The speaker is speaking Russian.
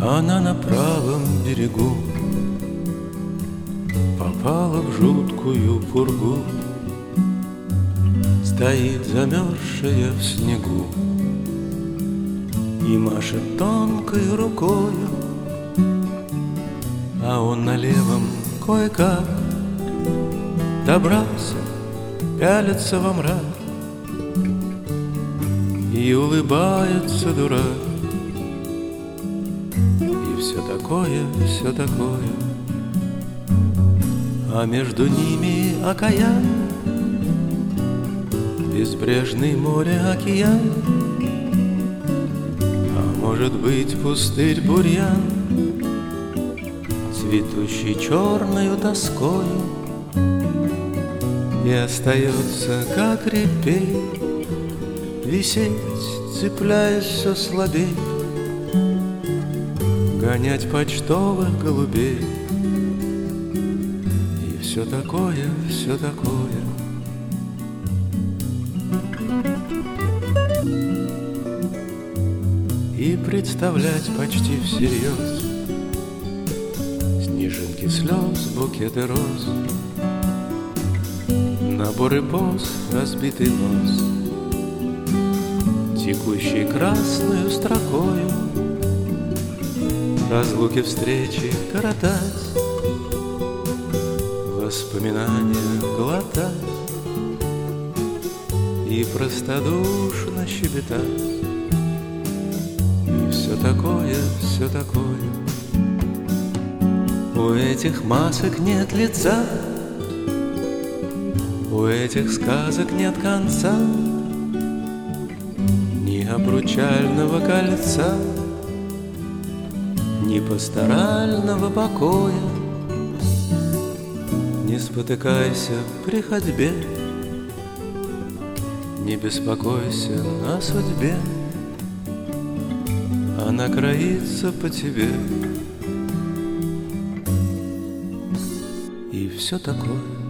Она на правом берегу попала в жуткую пургу, стоит замерзшая в снегу и машет тонкой рукою, а он на левом кое-как добрался, пялится во мрак и улыбается дурак. И все такое, все такое, а между ними океан, безбрежный море-океан, а может быть пустырь бурьян, цветущий черною тоскою, и остается, как репей, висеть, цепляясь все слабей, гонять почтовых голубей. И все такое, все такое. И представлять почти всерьез снежинки слез, букеты роз, наборы поз, разбитый нос, текущий красною строкою, разлуки, встречи коротать, воспоминания глотать и простодушно щебетать. И все такое, все такое. У этих масок нет лица, у этих сказок нет конца, ни обручального кольца, ни пасторального покоя. Не спотыкайся при ходьбе, не беспокойся о судьбе, она кроится по тебе. И все такое.